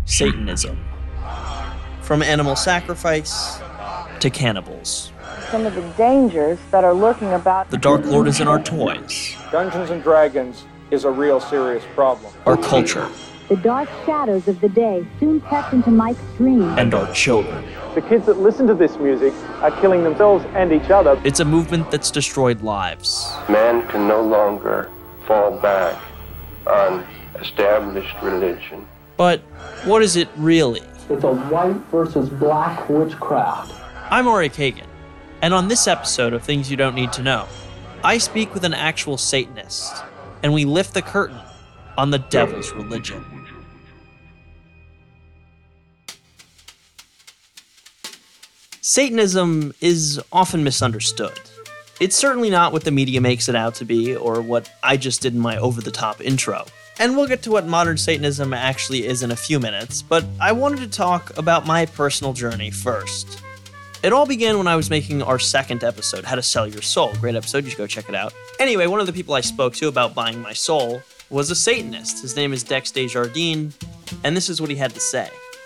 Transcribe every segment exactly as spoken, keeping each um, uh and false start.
Satanism. From animal sacrifice to cannibals. Some of the dangers that are lurking about. The Dark Lord is in our toys. Dungeons and Dragons is a real serious problem. Our culture. The dark shadows of the day soon crept into Mike's dream. And our children. The kids that listen to this music are killing themselves and each other. It's a movement that's destroyed lives. Man can no longer fall back on established religion. But what is it really? It's a white versus black witchcraft. I'm Ari Kagan, and on this episode of Things You Don't Need to Know, I speak with an actual Satanist, and we lift the curtain on the devil's religion. Satanism is often misunderstood. It's certainly not what the media makes it out to be, or what I just did in my over-the-top intro. And we'll get to what modern Satanism actually is in a few minutes, but I wanted to talk about my personal journey first. It all began when I was making our second episode, How to Sell Your Soul. Great episode, you should go check it out. Anyway, one of the people I spoke to about buying my soul was a Satanist. His name is Dex Desjardins, and this is what he had to say.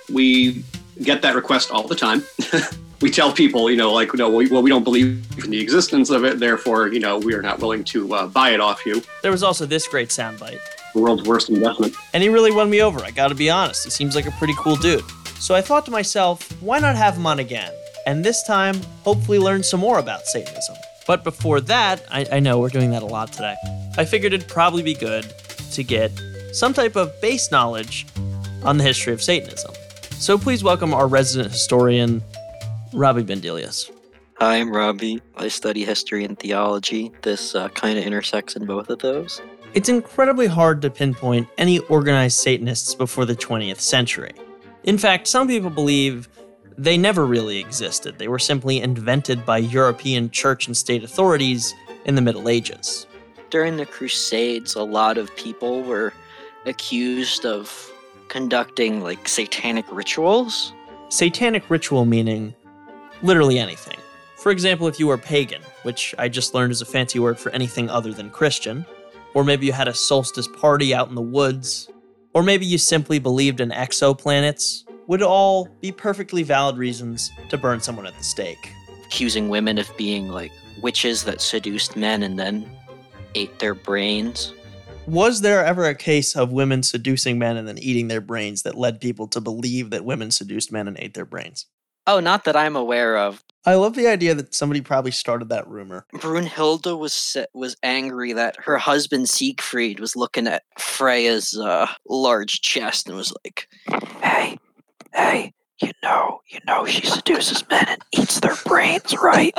We get that request all the time. We tell people, you know, like, no, we, well, we don't believe in the existence of it, therefore, you know, we are not willing to uh, buy it off you. There was also this great soundbite. The world's worst investment. And he really won me over, I gotta be honest. He seems like a pretty cool dude. So I thought to myself, why not have him on again? And this time, hopefully learn some more about Satanism. But before that, I, I know we're doing that a lot today, I figured it'd probably be good to get some type of base knowledge on the history of Satanism. So please welcome our resident historian, Robbie Bendelius. Hi, I'm Robbie. I study history and theology. This uh, kind of intersects in both of those. It's incredibly hard to pinpoint any organized Satanists before the twentieth century. In fact, some people believe they never really existed. They were simply invented by European church and state authorities in the Middle Ages. During the Crusades, a lot of people were accused of conducting, like, satanic rituals. Satanic ritual meaning literally anything. For example, if you were pagan, which I just learned is a fancy word for anything other than Christian, or maybe you had a solstice party out in the woods, or maybe you simply believed in exoplanets, would all be perfectly valid reasons to burn someone at the stake. Accusing women of being, like, witches that seduced men and then ate their brains. Was there ever a case of women seducing men and then eating their brains that led people to believe that women seduced men and ate their brains? Oh, not that I'm aware of. I love the idea that somebody probably started that rumor. Brunhilde was was angry that her husband Siegfried was looking at Freya's uh, large chest and was like, "Hey, hey, you know, you know, she seduces men and eats their brains, right?"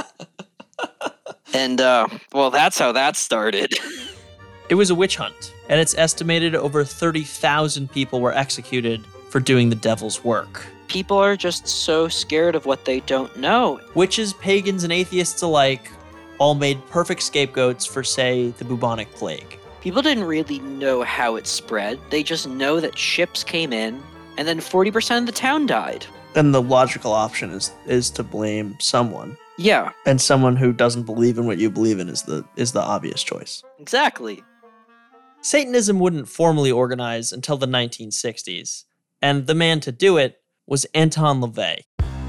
And uh, well, that's how that started. It was a witch hunt, and it's estimated over thirty thousand people were executed for doing the devil's work. People are just so scared of what they don't know. Witches, pagans, and atheists alike all made perfect scapegoats for, say, the bubonic plague. People didn't really know how it spread. They just know that ships came in, and then forty percent of the town died. And the logical option is is to blame someone. Yeah. And someone who doesn't believe in what you believe in is the is the obvious choice. Exactly. Satanism wouldn't formally organize until the nineteen sixties, and the man to do it was Anton LaVey.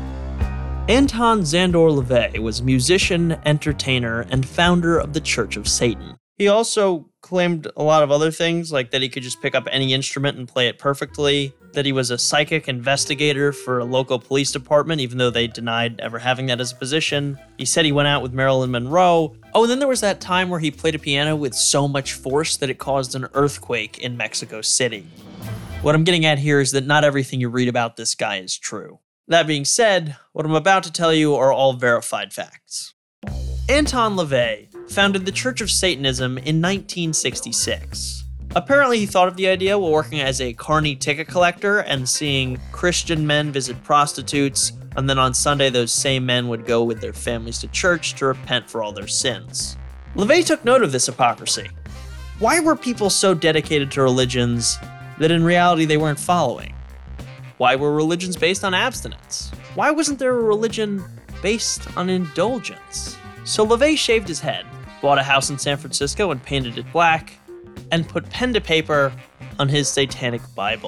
Anton Szandor LaVey was a musician, entertainer, and founder of the Church of Satan. He also claimed a lot of other things, like that he could just pick up any instrument and play it perfectly, that he was a psychic investigator for a local police department, even though they denied ever having that as a position. He said he went out with Marilyn Monroe. Oh, and then there was that time where he played a piano with so much force that it caused an earthquake in Mexico City. What I'm getting at here is that not everything you read about this guy is true. That being said, what I'm about to tell you are all verified facts. Anton LaVey founded the Church of Satanism in nineteen sixty-six. Apparently he thought of the idea while working as a carny ticket collector and seeing Christian men visit prostitutes, and then on Sunday those same men would go with their families to church to repent for all their sins. LaVey took note of this hypocrisy. Why were people so dedicated to religions that in reality they weren't following? Why were religions based on abstinence? Why wasn't there a religion based on indulgence? So LaVey shaved his head, bought a house in San Francisco and painted it black, and put pen to paper on his satanic Bible.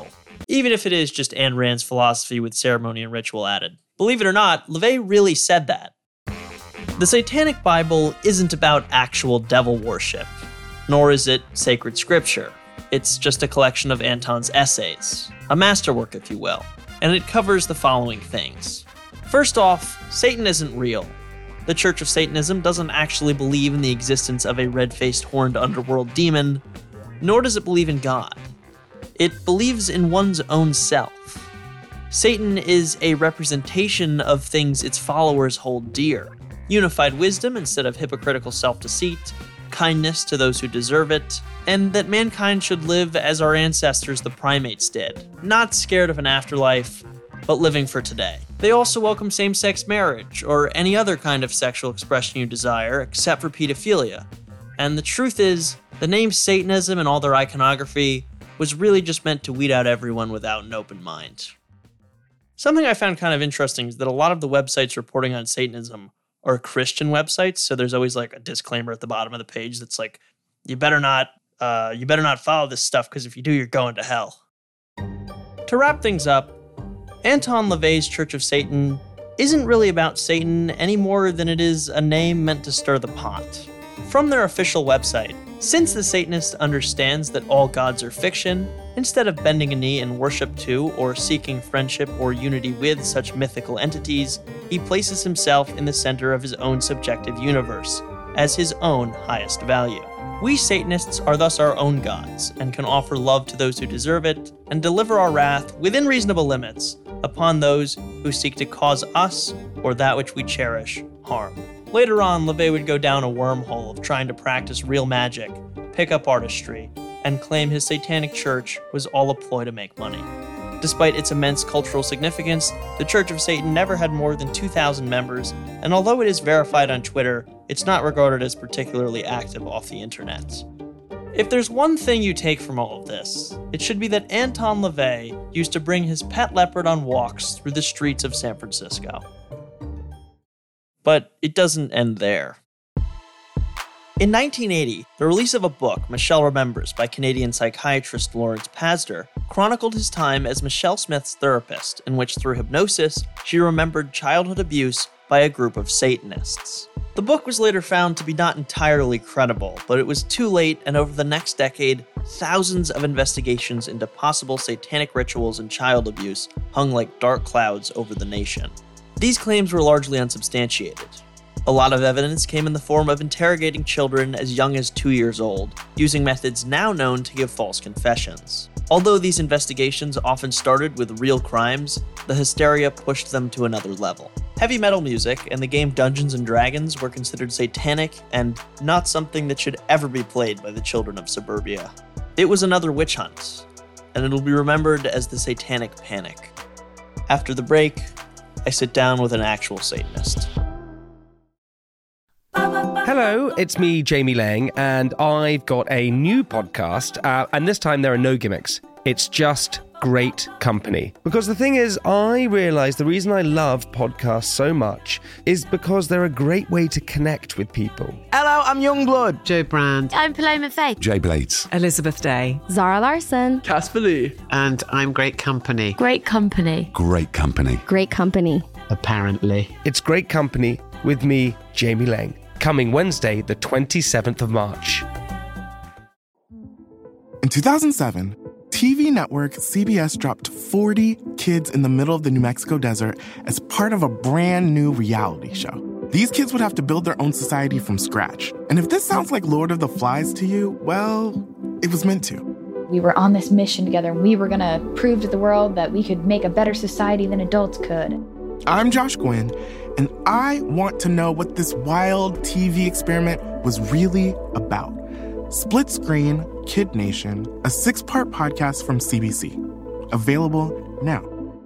even if it is just Ayn Rand's philosophy with ceremony and ritual added. Believe it or not, LaVey really said that. The Satanic Bible isn't about actual devil worship, nor is it sacred scripture. It's just a collection of Anton's essays, a masterwork if you will, and it covers the following things. First off, Satan isn't real. The Church of Satanism doesn't actually believe in the existence of a red-faced horned underworld demon, nor does it believe in God. It believes in one's own self. Satan is a representation of things its followers hold dear: unified wisdom instead of hypocritical self-deceit, kindness to those who deserve it, and that mankind should live as our ancestors the primates did, not scared of an afterlife, but living for today. They also welcome same-sex marriage, or any other kind of sexual expression you desire, except for pedophilia. And the truth is, the name Satanism and all their iconography was really just meant to weed out everyone without an open mind. Something I found kind of interesting is that a lot of the websites reporting on Satanism are Christian websites, so there's always like a disclaimer at the bottom of the page that's like, you better not, uh, you better not follow this stuff, because if you do, you're going to hell. To wrap things up, Anton LaVey's Church of Satan isn't really about Satan any more than it is a name meant to stir the pot. From their official website, since the Satanist understands that all gods are fiction, instead of bending a knee in worship to or seeking friendship or unity with such mythical entities, he places himself in the center of his own subjective universe, as his own highest value. We Satanists are thus our own gods, and can offer love to those who deserve it, and deliver our wrath, within reasonable limits, upon those who seek to cause us, or that which we cherish, harm. Later on, LaVey would go down a wormhole of trying to practice real magic, pick up artistry, and claim his satanic church was all a ploy to make money. Despite its immense cultural significance, the Church of Satan never had more than two thousand members, and although it is verified on Twitter, it's not regarded as particularly active off the internet. If there's one thing you take from all of this, it should be that Anton LaVey used to bring his pet leopard on walks through the streets of San Francisco. But it doesn't end there. In nineteen eighty, the release of a book, Michelle Remembers, by Canadian psychiatrist Lawrence Pazder, chronicled his time as Michelle Smith's therapist, in which through hypnosis, she remembered childhood abuse by a group of Satanists. The book was later found to be not entirely credible, but it was too late, and over the next decade, thousands of investigations into possible satanic rituals and child abuse hung like dark clouds over the nation. These claims were largely unsubstantiated. A lot of evidence came in the form of interrogating children as young as two years old, using methods now known to give false confessions. Although these investigations often started with real crimes, the hysteria pushed them to another level. Heavy metal music and the game Dungeons and Dragons were considered satanic and not something that should ever be played by the children of suburbia. It was another witch hunt, and it'll be remembered as the Satanic Panic. After the break, I sit down with an actual Satanist. Hello, it's me, Jamie Lang, and I've got a new podcast, uh, and this time there are no gimmicks. It's just great company. Because the thing is, I realise the reason I love podcasts so much is because they're a great way to connect with people. Hello, I'm Youngblood. Joe Brand. I'm Paloma Faith. Jay Blades. Elizabeth Day. Zara Larson. Casper Lee. And I'm Great Company. Great company. Great company. Great company. Apparently. It's Great Company with me, Jamie Lang. Coming Wednesday, the twenty-seventh of March. In two thousand seven, T V network C B S dropped forty kids in the middle of the New Mexico desert as part of a brand new reality show. These kids would have to build their own society from scratch. And if this sounds like Lord of the Flies to you, well, it was meant to. We were on this mission together, and we were going to prove to the world that we could make a better society than adults could. I'm Josh Gwynn, and I want to know what this wild T V experiment was really about. Split Screen Kid Nation, a six-part podcast from C B C. Available now.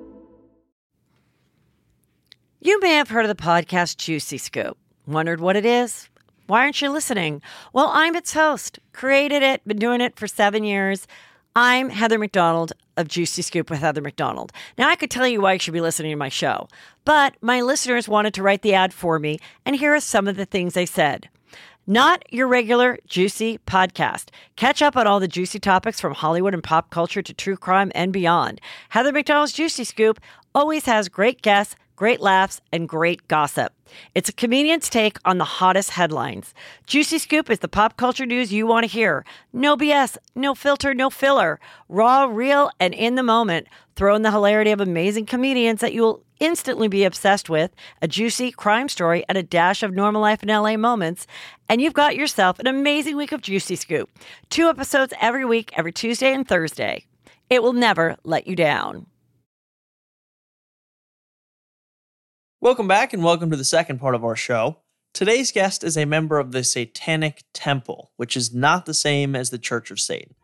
You may have heard of the podcast Juicy Scoop. Wondered what it is? Why aren't you listening? Well, I'm its host. Created it, been doing it for seven years. I'm Heather McDonald of Juicy Scoop with Heather McDonald. Now, I could tell you why you should be listening to my show, but my listeners wanted to write the ad for me, and here are some of the things they said. Not your regular juicy podcast. Catch up on all the juicy topics from Hollywood and pop culture to true crime and beyond. Heather McDonald's Juicy Scoop always has great guests, great laughs, and great gossip. It's a comedian's take on the hottest headlines. Juicy Scoop is the pop culture news you want to hear. No B S, no filter, no filler. Raw, real, and in the moment. Throw in the hilarity of amazing comedians that you will instantly be obsessed with, a juicy crime story, and a dash of normal life in L A moments, and you've got yourself an amazing week of Juicy Scoop. Two episodes every week, every Tuesday and Thursday. It will never let you down. Welcome back and welcome to the second part of our show. Today's guest is a member of the Satanic Temple, which is not the same as the Church of Satan.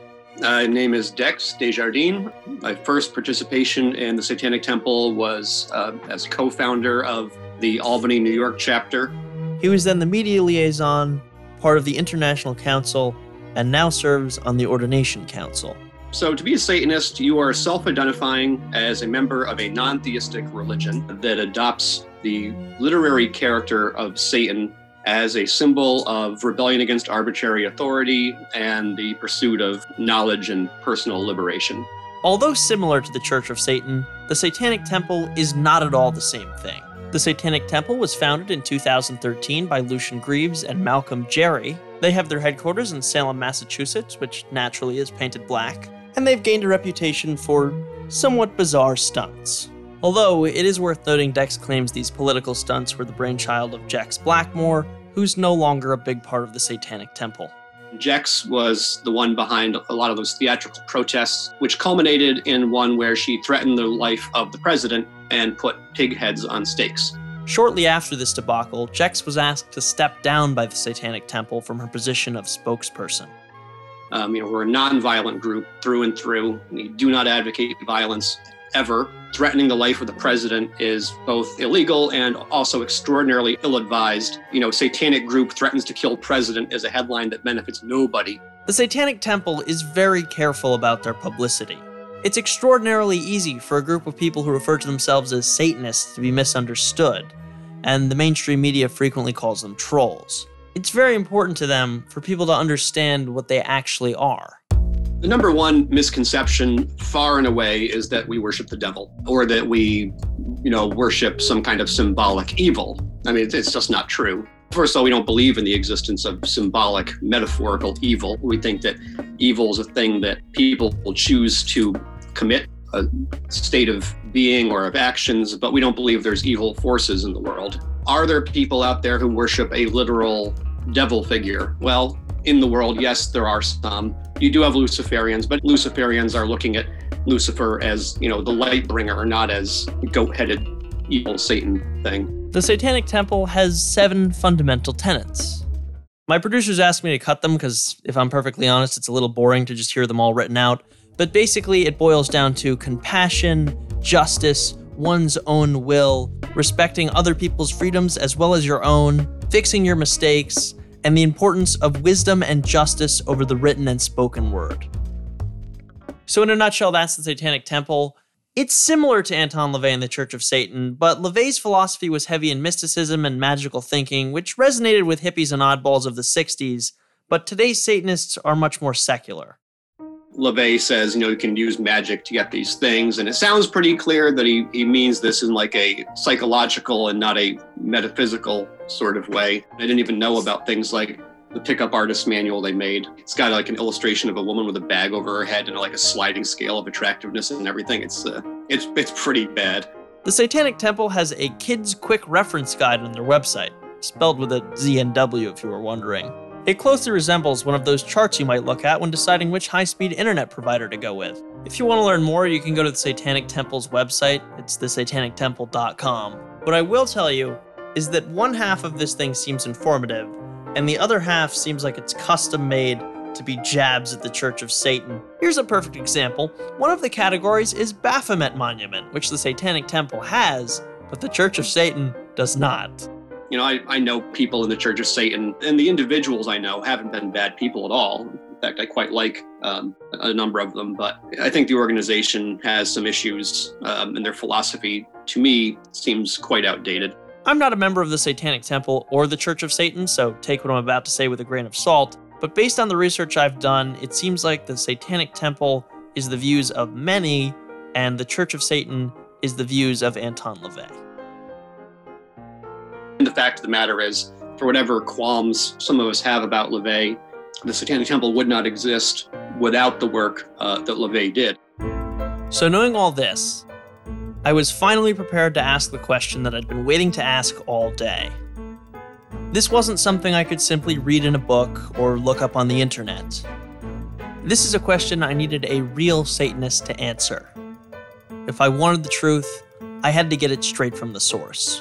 My name is Dex Desjardins. My first participation in the Satanic Temple was uh, as co-founder of the Albany, New York chapter. He was then the media liaison, part of the International Council, and now serves on the Ordination Council. So to be a Satanist, you are self-identifying as a member of a non-theistic religion that adopts the literary character of Satan as a symbol of rebellion against arbitrary authority and the pursuit of knowledge and personal liberation. Although similar to the Church of Satan, the Satanic Temple is not at all the same thing. The Satanic Temple was founded in two thousand thirteen by Lucian Greaves and Malcolm Jerry. They have their headquarters in Salem, Massachusetts, which naturally is painted black, and they've gained a reputation for somewhat bizarre stunts. Although it is worth noting Dex claims these political stunts were the brainchild of Jex Blackmore, who's no longer a big part of the Satanic Temple. Jex was the one behind a lot of those theatrical protests, which culminated in one where she threatened the life of the president and put pig heads on stakes. Shortly after this debacle, Jex was asked to step down by the Satanic Temple from her position of spokesperson. Um, you know, we're a non-violent group through and through. We do not advocate violence ever. Threatening the life of the president is both illegal and also extraordinarily ill-advised. You know, satanic group threatens to kill president is a headline that benefits nobody. The Satanic Temple is very careful about their publicity. It's extraordinarily easy for a group of people who refer to themselves as Satanists to be misunderstood, and the mainstream media frequently calls them trolls. It's very important to them for people to understand what they actually are. The number one misconception, far and away, is that we worship the devil, or that we, you know, worship some kind of symbolic evil. I mean, it's just not true. First of all, we don't believe in the existence of symbolic, metaphorical evil. We think that evil is a thing that people will choose to commit, a state of being or of actions, but we don't believe there's evil forces in the world. Are there people out there who worship a literal devil figure? Well, in the world, yes, there are some. You do have Luciferians, but Luciferians are looking at Lucifer as, you know, the light bringer, not as goat-headed evil Satan thing. The Satanic Temple has seven fundamental tenets. My producers asked me to cut them because, if I'm perfectly honest, it's a little boring to just hear them all written out. But basically, it boils down to compassion, justice, one's own will, respecting other people's freedoms as well as your own, fixing your mistakes, and the importance of wisdom and justice over the written and spoken word. So in a nutshell, that's the Satanic Temple. It's similar to Anton LaVey and the Church of Satan, but LaVey's philosophy was heavy in mysticism and magical thinking, which resonated with hippies and oddballs of the sixties, but today's Satanists are much more secular. LaVey says, you know, you can use magic to get these things, and it sounds pretty clear that he, he means this in like a psychological and not a metaphysical sort of way. I didn't even know about things like the pickup artist manual they made. It's got like an illustration of a woman with a bag over her head and like a sliding scale of attractiveness and everything. It's uh, it's it's pretty bad. The Satanic Temple has a kids' quick reference guide on their website, spelled with a Z and W if you were wondering. It closely resembles one of those charts you might look at when deciding which high-speed internet provider to go with. If you want to learn more, you can go to the Satanic Temple's website. It's the satanic temple dot com. What I will tell you is that one half of this thing seems informative, and the other half seems like it's custom-made to be jabs at the Church of Satan. Here's a perfect example. One of the categories is Baphomet Monument, which the Satanic Temple has, but the Church of Satan does not. You know, I, I know people in the Church of Satan, and the individuals I know haven't been bad people at all. In fact, I quite like um, a number of them, but I think the organization has some issues, um, and their philosophy, to me, seems quite outdated. I'm not a member of the Satanic Temple or the Church of Satan, so take what I'm about to say with a grain of salt, but based on the research I've done, it seems like the Satanic Temple is the views of many, and the Church of Satan is the views of Anton LaVey. And the fact of the matter is, for whatever qualms some of us have about LaVey, the Satanic Temple would not exist without the work uh, that LaVey did. So knowing all this, I was finally prepared to ask the question that I'd been waiting to ask all day. This wasn't something I could simply read in a book or look up on the internet. This is a question I needed a real Satanist to answer. If I wanted the truth, I had to get it straight from the source.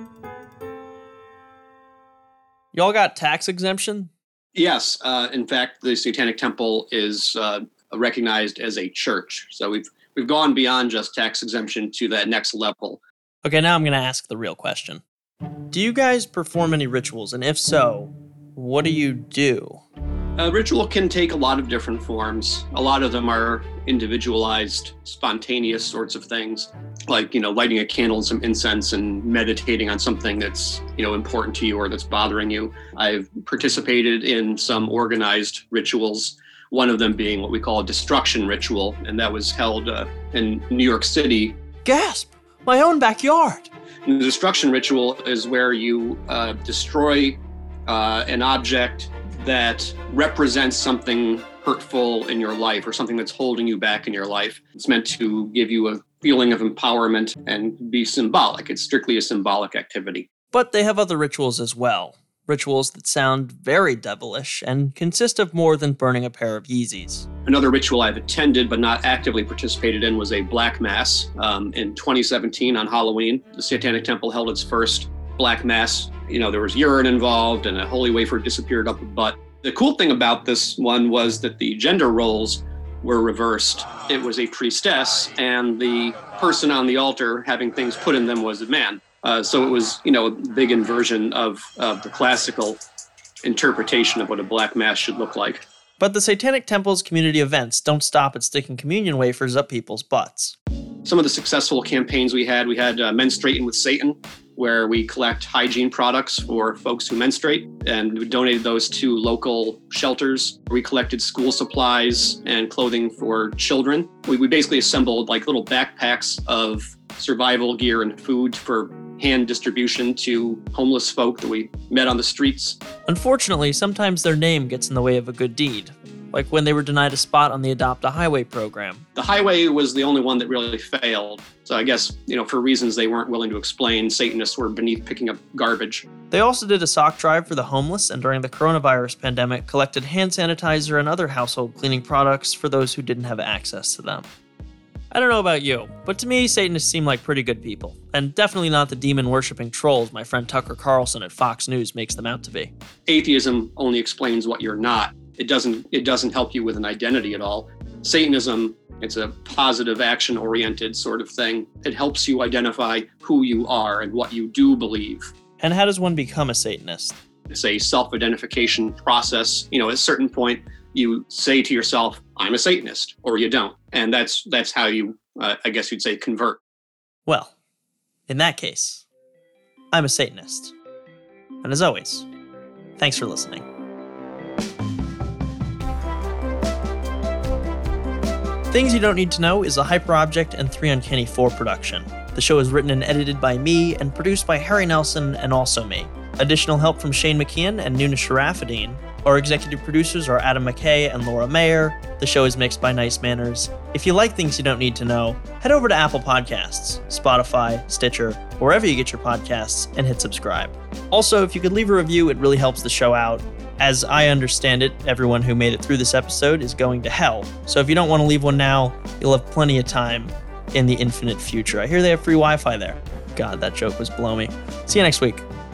Y'all got tax exemption? Yes. Uh, in fact, the Satanic Temple is uh, recognized as a church. So we've we've gone beyond just tax exemption to that next level. Okay, now I'm going to ask the real question. Do you guys perform any rituals? And if so, what do you do? A ritual can take a lot of different forms. A lot of them are individualized, spontaneous sorts of things, like, you know, lighting a candle and some incense and meditating on something that's, you know, important to you or that's bothering you. I've participated in some organized rituals, one of them being what we call a destruction ritual, and that was held uh, in New York City. Gasp! My own backyard! And the destruction ritual is where you uh, destroy uh, an object that represents something hurtful in your life or something that's holding you back in your life. It's meant to give you a feeling of empowerment and be symbolic. It's strictly a symbolic activity. But they have other rituals as well. Rituals that sound very devilish and consist of more than burning a pair of Yeezys. Another ritual I've attended but not actively participated in was a Black Mass. Um, in twenty seventeen on Halloween, the Satanic Temple held its first Black Mass. You know, there was urine involved and a holy wafer disappeared up the butt. The cool thing about this one was that the gender roles were reversed. It was a priestess, and the person on the altar having things put in them was a man. Uh, so it was, you know, a big inversion of, of the classical interpretation of what a Black Mass should look like. But the Satanic Temple's community events don't stop at sticking communion wafers up people's butts. Some of the successful campaigns we had, we had uh, Menstruating with Satan, where we collect hygiene products for folks who menstruate, and we donated those to local shelters. We collected school supplies and clothing for children. We, we basically assembled like little backpacks of survival gear and food for hand distribution to homeless folk that we met on the streets. Unfortunately, sometimes their name gets in the way of a good deed, like when they were denied a spot on the Adopt a Highway program. The highway was the only one that really failed. So I guess, you know, for reasons they weren't willing to explain, Satanists were beneath picking up garbage. They also did a sock drive for the homeless, and during the coronavirus pandemic, collected hand sanitizer and other household cleaning products for those who didn't have access to them. I don't know about you, but to me, Satanists seem like pretty good people, and definitely not the demon-worshipping trolls my friend Tucker Carlson at Fox News makes them out to be. Atheism only explains what you're not. It doesn't, it doesn't help you with an identity at all. Satanism, it's a positive action-oriented sort of thing. It helps you identify who you are and what you do believe. And how does one become a Satanist? It's a self-identification process. You know, at a certain point, you say to yourself, I'm a Satanist, or you don't. And that's that's how you, uh, I guess you'd say, convert. Well, in that case, I'm a Satanist. And as always, thanks for listening. Things You Don't Need to Know is a Hyperobject and three Uncanny four production. The show is written and edited by me and produced by Harry Nelson and also me. Additional help from Shane McKeon and Nuna Sharafadine. Our executive producers are Adam McKay and Laura Mayer. The show is mixed by Nice Manners. If you like Things You Don't Need to Know, head over to Apple Podcasts, Spotify, Stitcher, wherever you get your podcasts, and hit subscribe. Also, if you could leave a review, it really helps the show out. As I understand it, everyone who made it through this episode is going to hell. So if you don't want to leave one now, you'll have plenty of time in the infinite future. I hear they have free Wi-Fi there. God, that joke was below me. See you next week.